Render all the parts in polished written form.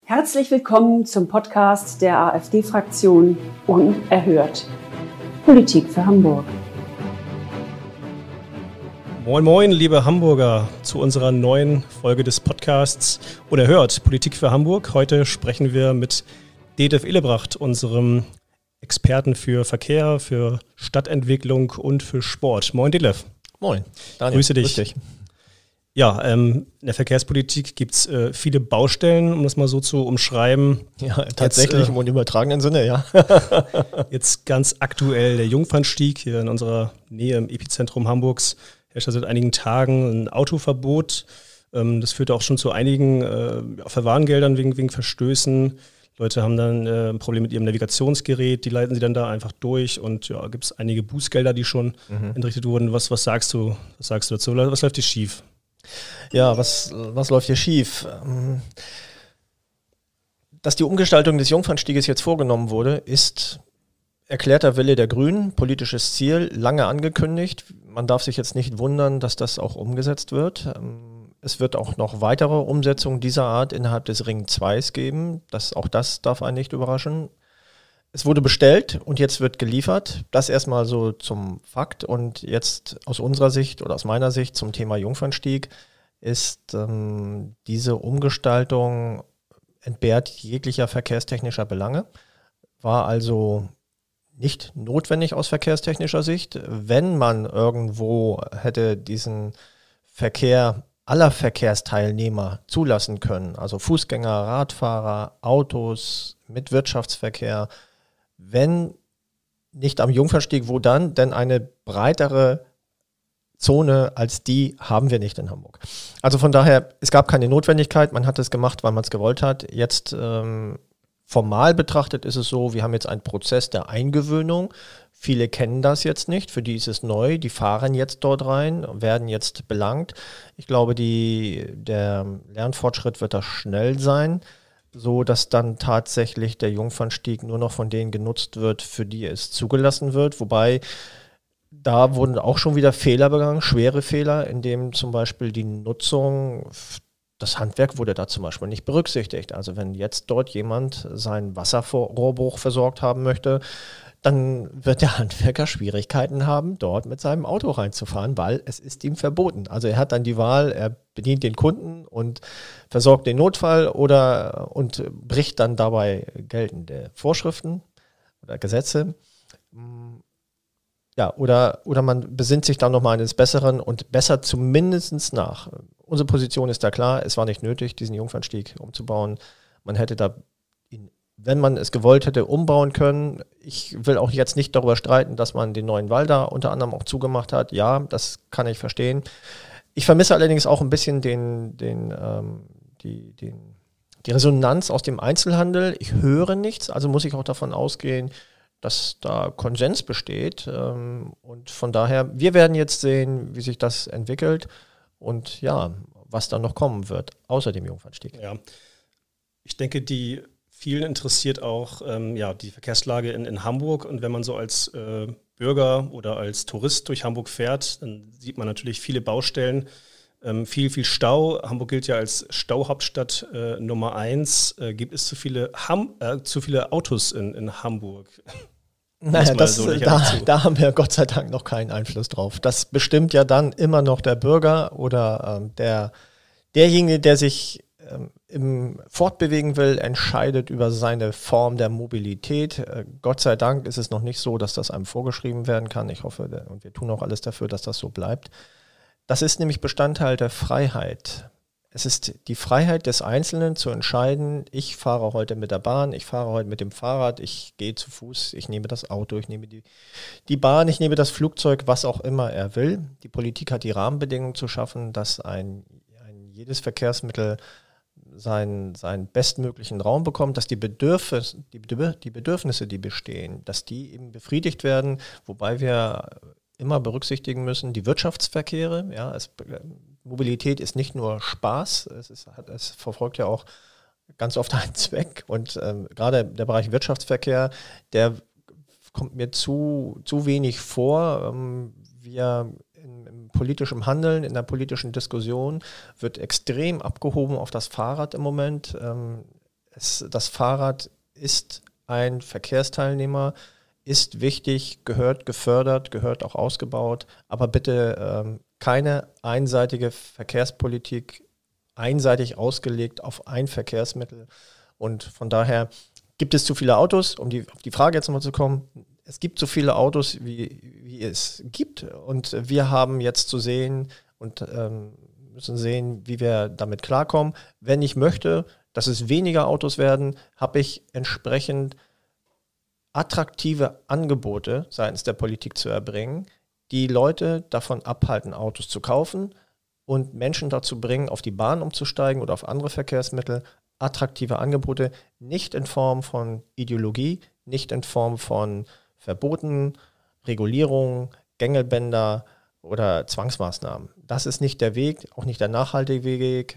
Herzlich willkommen zum Podcast der AfD-Fraktion Unerhört. Politik für Hamburg. Moin moin, liebe Hamburger, zu unserer neuen Folge des Podcasts Unerhört, Politik für Hamburg. Heute sprechen wir mit Detlev Illebracht, unserem Experten für Verkehr, für Stadtentwicklung und für Sport. Moin Detlev. Moin, Daniel. Grüße dich. Grüß dich. Ja, in der Verkehrspolitik gibt es viele Baustellen, um das mal so zu umschreiben. Ja, tatsächlich im übertragenen Sinne, ja. Jetzt ganz aktuell der Jungfernstieg hier in unserer Nähe im Epizentrum Hamburgs. Herrscht seit einigen Tagen ein Autoverbot. Das führt auch schon zu einigen Verwarngeldern wegen Verstößen. Leute haben dann ein Problem mit ihrem Navigationsgerät, die leiten sie dann da einfach durch und ja, gibt es einige Bußgelder, die schon entrichtet wurden. Was sagst du dazu? Was läuft hier schief? Ja, was läuft hier schief? Dass die Umgestaltung des Jungfernstieges jetzt vorgenommen wurde, ist erklärter Wille der Grünen, politisches Ziel, lange angekündigt. Man darf sich jetzt nicht wundern, dass das auch umgesetzt wird. Es wird auch noch weitere Umsetzungen dieser Art innerhalb des Ring 2 geben. Auch das darf einen nicht überraschen. Es wurde bestellt und jetzt wird geliefert. Das erstmal so zum Fakt. Und jetzt aus unserer Sicht oder aus meiner Sicht zum Thema Jungfernstieg ist diese Umgestaltung entbehrt jeglicher verkehrstechnischer Belange. War also nicht notwendig aus verkehrstechnischer Sicht. Wenn man irgendwo hätte diesen Verkehr aller Verkehrsteilnehmer zulassen können, also Fußgänger, Radfahrer, Autos mit Wirtschaftsverkehr, wenn nicht am Jungfernstieg, wo dann? Denn eine breitere Zone als die haben wir nicht in Hamburg. Also von daher, es gab keine Notwendigkeit, man hat es gemacht, weil man es gewollt hat. Jetzt formal betrachtet ist es so, wir haben jetzt einen Prozess der Eingewöhnung. Viele kennen das jetzt nicht, für die ist es neu, die fahren jetzt dort rein, werden jetzt belangt. Ich glaube, der Lernfortschritt wird da schnell sein, so dass dann tatsächlich der Jungfernstieg nur noch von denen genutzt wird, für die es zugelassen wird. Wobei, da wurden auch schon wieder Fehler begangen, schwere Fehler, indem zum Beispiel die Nutzung, das Handwerk wurde da zum Beispiel nicht berücksichtigt. Also wenn jetzt dort jemand seinen Wasserrohrbruch versorgt haben möchte, dann wird der Handwerker Schwierigkeiten haben, dort mit seinem Auto reinzufahren, weil es ist ihm verboten. Also er hat dann die Wahl, er bedient den Kunden und versorgt den Notfall und bricht dann dabei geltende Vorschriften oder Gesetze. Ja, oder man besinnt sich dann nochmal eines Besseren und bessert zumindest nach. Unsere Position ist da klar, es war nicht nötig, diesen Jungfernstieg umzubauen. Man hätte da wenn man es gewollt hätte, umbauen können. Ich will auch jetzt nicht darüber streiten, dass man den neuen Wall da unter anderem auch zugemacht hat. Ja, das kann ich verstehen. Ich vermisse allerdings auch ein bisschen die Resonanz aus dem Einzelhandel. Ich höre nichts, also muss ich auch davon ausgehen, dass da Konsens besteht. Und von daher, wir werden jetzt sehen, wie sich das entwickelt und ja, was dann noch kommen wird, außer dem Jungfernstieg. Ja, ich denke, vielen interessiert auch die Verkehrslage in Hamburg. Und wenn man so als Bürger oder als Tourist durch Hamburg fährt, dann sieht man natürlich viele Baustellen, viel Stau. Hamburg gilt ja als Stauhauptstadt Nummer 1. Gibt es zu viele Autos in Hamburg? Naja, da haben wir Gott sei Dank noch keinen Einfluss drauf. Das bestimmt ja dann immer noch der Bürger oder derjenige, der sich fortbewegen will, entscheidet über seine Form der Mobilität. Gott sei Dank ist es noch nicht so, dass das einem vorgeschrieben werden kann. Ich hoffe, und wir tun auch alles dafür, dass das so bleibt. Das ist nämlich Bestandteil der Freiheit. Es ist die Freiheit des Einzelnen zu entscheiden, ich fahre heute mit der Bahn, ich fahre heute mit dem Fahrrad, ich gehe zu Fuß, ich nehme das Auto, ich nehme die Bahn, ich nehme das Flugzeug, was auch immer er will. Die Politik hat die Rahmenbedingungen zu schaffen, dass jedes Verkehrsmittel seinen bestmöglichen Raum bekommt, dass die Bedürfnisse, die bestehen, dass die eben befriedigt werden, wobei wir immer berücksichtigen müssen, die Wirtschaftsverkehre, ja, Mobilität ist nicht nur Spaß, es verfolgt ja auch ganz oft einen Zweck und gerade der Bereich Wirtschaftsverkehr, der kommt mir zu wenig vor. Wir im politischen Handeln, in der politischen Diskussion wird extrem abgehoben auf das Fahrrad im Moment. Das Fahrrad ist ein Verkehrsteilnehmer, ist wichtig, gehört gefördert, gehört auch ausgebaut, aber bitte keine einseitige Verkehrspolitik, einseitig ausgelegt auf ein Verkehrsmittel. Und von daher gibt es zu viele Autos, um auf die Frage jetzt nochmal zu kommen. Es gibt so viele Autos, wie es gibt. Und wir haben jetzt zu sehen und müssen sehen, wie wir damit klarkommen. Wenn ich möchte, dass es weniger Autos werden, habe ich entsprechend attraktive Angebote seitens der Politik zu erbringen, die Leute davon abhalten, Autos zu kaufen und Menschen dazu bringen, auf die Bahn umzusteigen oder auf andere Verkehrsmittel. Attraktive Angebote, nicht in Form von Ideologie, nicht in Form von Verboten, Regulierungen, Gängelbänder oder Zwangsmaßnahmen. Das ist nicht der Weg, auch nicht der nachhaltige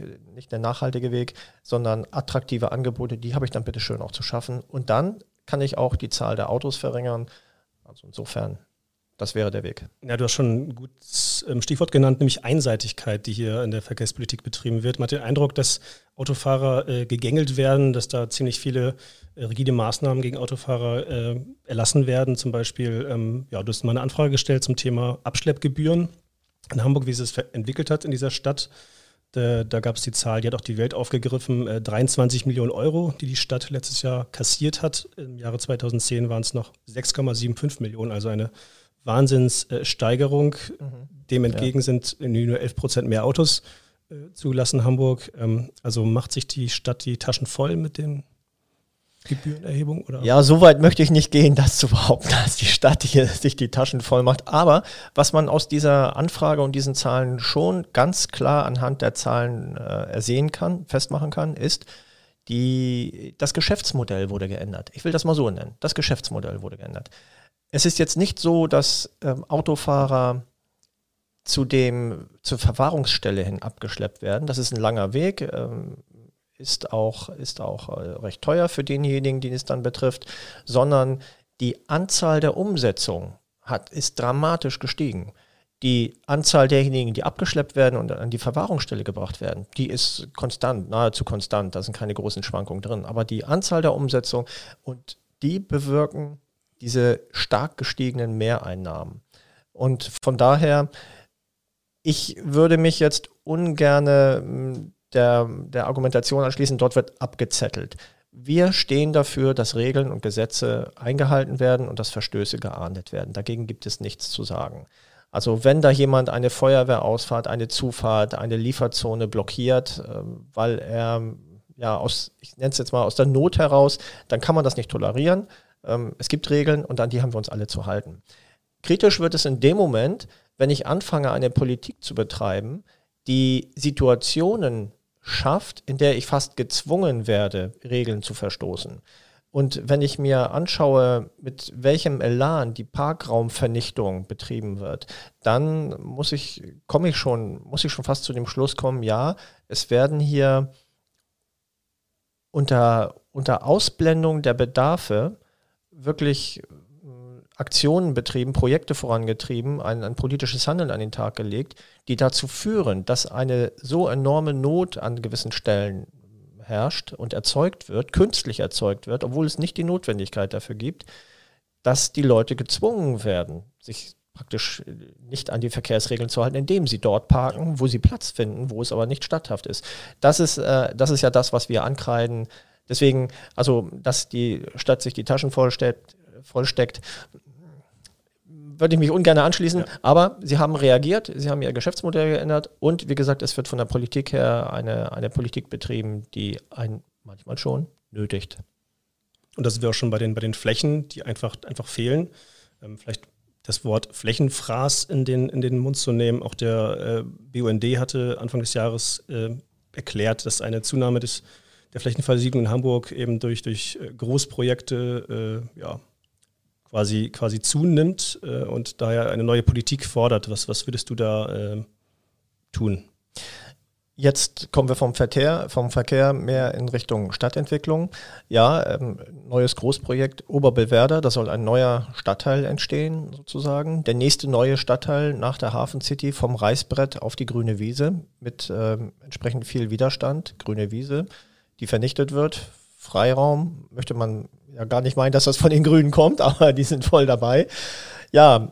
Weg, sondern attraktive Angebote, die habe ich dann bitte schön auch zu schaffen. Und dann kann ich auch die Zahl der Autos verringern. Also insofern, das wäre der Weg. Ja, du hast schon ein gutes Stichwort genannt, nämlich Einseitigkeit, die hier in der Verkehrspolitik betrieben wird. Man hat den Eindruck, dass Autofahrer gegängelt werden, dass da ziemlich viele rigide Maßnahmen gegen Autofahrer erlassen werden. Zum Beispiel, du hast mal eine Anfrage gestellt zum Thema Abschleppgebühren in Hamburg, wie es sich entwickelt hat in dieser Stadt. Da gab es die Zahl, die hat auch die Welt aufgegriffen, 23 Millionen Euro, die Stadt letztes Jahr kassiert hat. Im Jahre 2010 waren es noch 6,75 Millionen, also eine Wahnsinnssteigerung. Dem entgegen sind nur 11% mehr Autos zugelassen in Hamburg. Also macht sich die Stadt die Taschen voll mit den Gebührenerhebungen? Oder? Ja, so weit möchte ich nicht gehen, das zu behaupten, dass die Stadt hier sich die Taschen voll macht. Aber was man aus dieser Anfrage und diesen Zahlen schon ganz klar anhand der Zahlen ersehen kann, festmachen kann, ist, das Geschäftsmodell wurde geändert. Ich will das mal so nennen. Das Geschäftsmodell wurde geändert. Es ist jetzt nicht so, dass Autofahrer zur Verwahrungsstelle hin abgeschleppt werden. Das ist ein langer Weg, ist auch recht teuer für denjenigen, den es dann betrifft, sondern die Anzahl der Umsetzung ist dramatisch gestiegen. Die Anzahl derjenigen, die abgeschleppt werden und an die Verwahrungsstelle gebracht werden, die ist konstant, nahezu konstant, da sind keine großen Schwankungen drin. Aber die Anzahl der Umsetzung und die bewirken diese stark gestiegenen Mehreinnahmen. Und von daher, ich würde mich jetzt ungern der Argumentation anschließen, dort wird abgezettelt. Wir stehen dafür, dass Regeln und Gesetze eingehalten werden und dass Verstöße geahndet werden. Dagegen gibt es nichts zu sagen. Also wenn da jemand eine Feuerwehrausfahrt, eine Zufahrt, eine Lieferzone blockiert, weil er, ich nenne es jetzt mal aus der Not heraus, dann kann man das nicht tolerieren. Es gibt Regeln und an die haben wir uns alle zu halten. Kritisch wird es in dem Moment, wenn ich anfange, eine Politik zu betreiben, die Situationen schafft, in der ich fast gezwungen werde, Regeln zu verstoßen. Und wenn ich mir anschaue, mit welchem Elan die Parkraumvernichtung betrieben wird, dann muss ich schon fast zu dem Schluss kommen, ja, es werden hier unter Ausblendung der Bedarfe wirklich Aktionen betrieben, Projekte vorangetrieben, ein politisches Handeln an den Tag gelegt, die dazu führen, dass eine so enorme Not an gewissen Stellen herrscht und erzeugt wird, künstlich erzeugt wird, obwohl es nicht die Notwendigkeit dafür gibt, dass die Leute gezwungen werden, sich praktisch nicht an die Verkehrsregeln zu halten, indem sie dort parken, wo sie Platz finden, wo es aber nicht statthaft ist. Das ist ja das, was wir ankreiden. Deswegen, also, dass die Stadt sich die Taschen vollsteckt, würde ich mich ungern anschließen, aber sie haben reagiert, sie haben ihr Geschäftsmodell geändert und wie gesagt, es wird von der Politik her eine Politik betrieben, die einen manchmal schon nötigt. Und das sind wir auch schon bei den Flächen, die einfach fehlen. Vielleicht das Wort Flächenfraß in den Mund zu nehmen. Auch der BUND hatte Anfang des Jahres erklärt, dass eine Zunahme der Flächenversiegelung in Hamburg eben durch Großprojekte quasi zunimmt und daher eine neue Politik fordert. Was würdest du da tun? Jetzt kommen wir vom Verkehr mehr in Richtung Stadtentwicklung. Ja, neues Großprojekt Oberbillwerder, da soll ein neuer Stadtteil entstehen sozusagen. Der nächste neue Stadtteil nach der Hafen City vom Reißbrett auf die grüne Wiese mit entsprechend viel Widerstand. Grüne Wiese, die vernichtet wird Freiraum. Möchte man ja gar nicht meinen, dass das von den Grünen kommt, aber die sind voll dabei. Ja,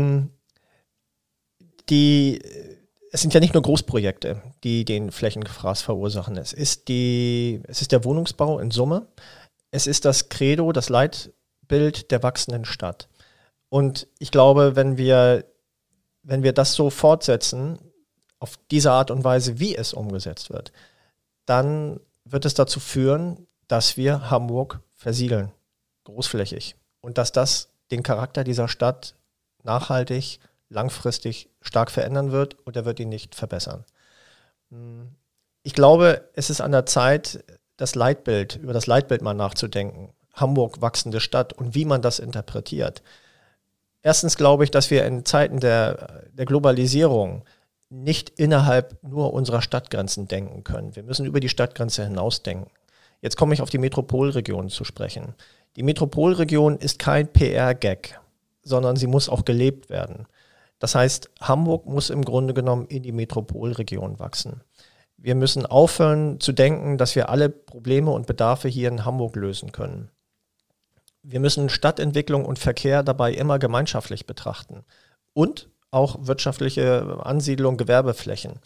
es sind ja nicht nur Großprojekte, die den Flächenfraß verursachen. Es ist der Wohnungsbau in Summe. Es ist das Credo, das Leitbild der wachsenden Stadt. Und ich glaube, wenn wir das so fortsetzen, auf diese Art und Weise, wie es umgesetzt wird, dann wird es dazu führen, dass wir Hamburg versiegeln, großflächig. Und dass das den Charakter dieser Stadt nachhaltig, langfristig stark verändern wird und er wird ihn nicht verbessern. Ich glaube, es ist an der Zeit, über das Leitbild mal nachzudenken. Hamburg, wachsende Stadt und wie man das interpretiert. Erstens glaube ich, dass wir in Zeiten der Globalisierung nicht innerhalb nur unserer Stadtgrenzen denken können. Wir müssen über die Stadtgrenze hinaus denken. Jetzt komme ich auf die Metropolregion zu sprechen. Die Metropolregion ist kein PR-Gag, sondern sie muss auch gelebt werden. Das heißt, Hamburg muss im Grunde genommen in die Metropolregion wachsen. Wir müssen aufhören zu denken, dass wir alle Probleme und Bedarfe hier in Hamburg lösen können. Wir müssen Stadtentwicklung und Verkehr dabei immer gemeinschaftlich betrachten und auch wirtschaftliche Ansiedlung, Gewerbeflächen.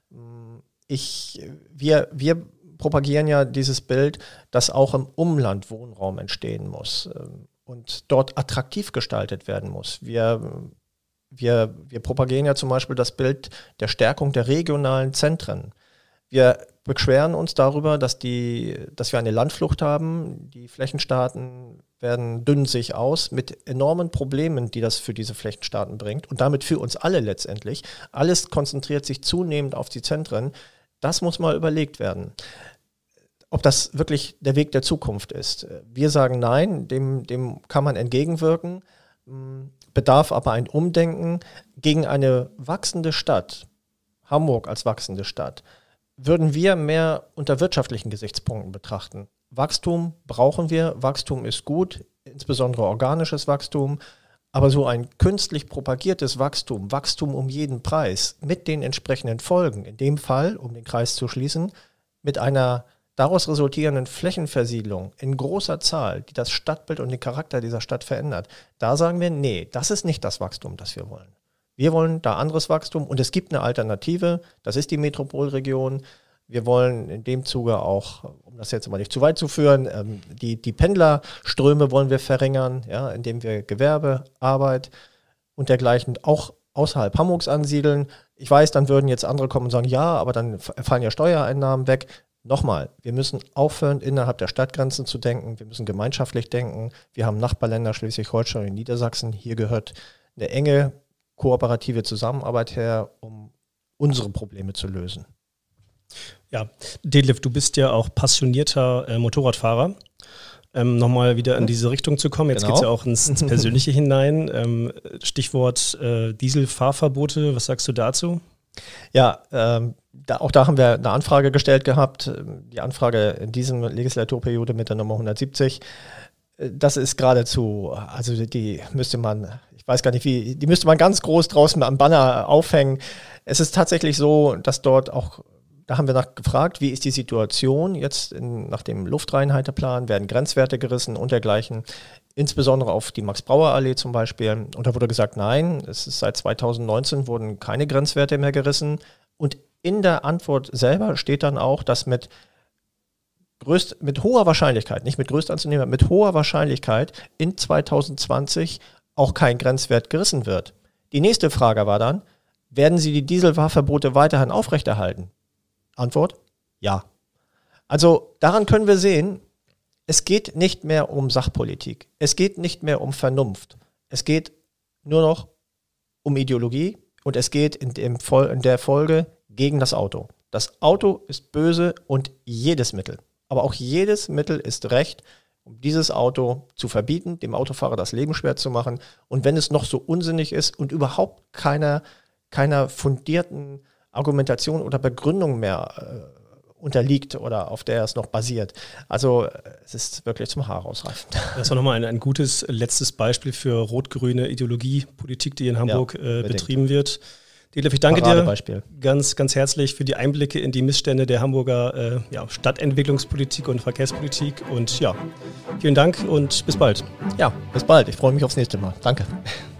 Wir propagieren ja dieses Bild, dass auch im Umland Wohnraum entstehen muss und dort attraktiv gestaltet werden muss. Wir propagieren ja zum Beispiel das Bild der Stärkung der regionalen Zentren. Wir beschweren uns darüber, dass wir eine Landflucht haben. Die Flächenstaaten dünnen sich aus mit enormen Problemen, die das für diese Flächenstaaten bringt und damit für uns alle letztendlich. Alles konzentriert sich zunehmend auf die Zentren. Das muss mal überlegt werden, ob das wirklich der Weg der Zukunft ist. Wir sagen nein, dem kann man entgegenwirken, bedarf aber ein Umdenken gegen eine wachsende Stadt, Hamburg als wachsende Stadt. Würden wir mehr unter wirtschaftlichen Gesichtspunkten betrachten. Wachstum brauchen wir, Wachstum ist gut, insbesondere organisches Wachstum, aber so ein künstlich propagiertes Wachstum um jeden Preis, mit den entsprechenden Folgen, in dem Fall, um den Kreis zu schließen, mit einer daraus resultierenden Flächenversiedlung in großer Zahl, die das Stadtbild und den Charakter dieser Stadt verändert, da sagen wir, nee, das ist nicht das Wachstum, das wir wollen. Wir wollen da anderes Wachstum und es gibt eine Alternative, das ist die Metropolregion. Wir wollen in dem Zuge auch, um das jetzt mal nicht zu weit zu führen, die Pendlerströme wollen wir verringern, ja, indem wir Gewerbe, Arbeit und dergleichen auch außerhalb Hamburgs ansiedeln. Ich weiß, dann würden jetzt andere kommen und sagen, ja, aber dann fallen ja Steuereinnahmen weg. Nochmal, wir müssen aufhören, innerhalb der Stadtgrenzen zu denken. Wir müssen gemeinschaftlich denken. Wir haben Nachbarländer Schleswig-Holstein und Niedersachsen. Hier gehört eine enge kooperative Zusammenarbeit her, um unsere Probleme zu lösen. Ja, Detlef, du bist ja auch passionierter Motorradfahrer. Nochmal wieder in diese Richtung zu kommen. Jetzt geht es ja auch ins Persönliche hinein. Stichwort Dieselfahrverbote. Was sagst du dazu? Ja, auch da haben wir eine Anfrage gestellt gehabt. Die Anfrage in diesem Legislaturperiode mit der Nummer 170. Das ist geradezu, also die müsste man, ich weiß gar nicht wie, die müsste man ganz groß draußen am Banner aufhängen. Es ist tatsächlich so, dass dort auch, da haben wir nachgefragt, wie ist die Situation jetzt nach dem Luftreinhalteplan, werden Grenzwerte gerissen und dergleichen, insbesondere auf die Max-Brauer-Allee zum Beispiel. Und da wurde gesagt, nein, es ist seit 2019 wurden keine Grenzwerte mehr gerissen. Und in der Antwort selber steht dann auch, dass mit hoher Wahrscheinlichkeit, nicht mit größter anzunehmen, mit hoher Wahrscheinlichkeit in 2020 auch kein Grenzwert gerissen wird. Die nächste Frage war dann, werden Sie die Dieselfahrverbote weiterhin aufrechterhalten? Antwort, ja. Also daran können wir sehen, es geht nicht mehr um Sachpolitik, es geht nicht mehr um Vernunft, es geht nur noch um Ideologie und es geht in der Folge gegen das Auto. Das Auto ist böse und jedes Mittel, aber auch jedes Mittel ist recht, um dieses Auto zu verbieten, dem Autofahrer das Leben schwer zu machen. Und wenn es noch so unsinnig ist und überhaupt keiner fundierten Argumentation oder Begründung mehr unterliegt oder auf der es noch basiert. Also es ist wirklich zum Haar rausreißen. Das war nochmal ein gutes letztes Beispiel für rot-grüne Ideologiepolitik, die in Hamburg betrieben wird. Detlef, ich danke dir ganz, ganz herzlich für die Einblicke in die Missstände der Hamburger Stadtentwicklungspolitik und Verkehrspolitik. Und ja, vielen Dank und bis bald. Ja, bis bald. Ich freue mich aufs nächste Mal. Danke.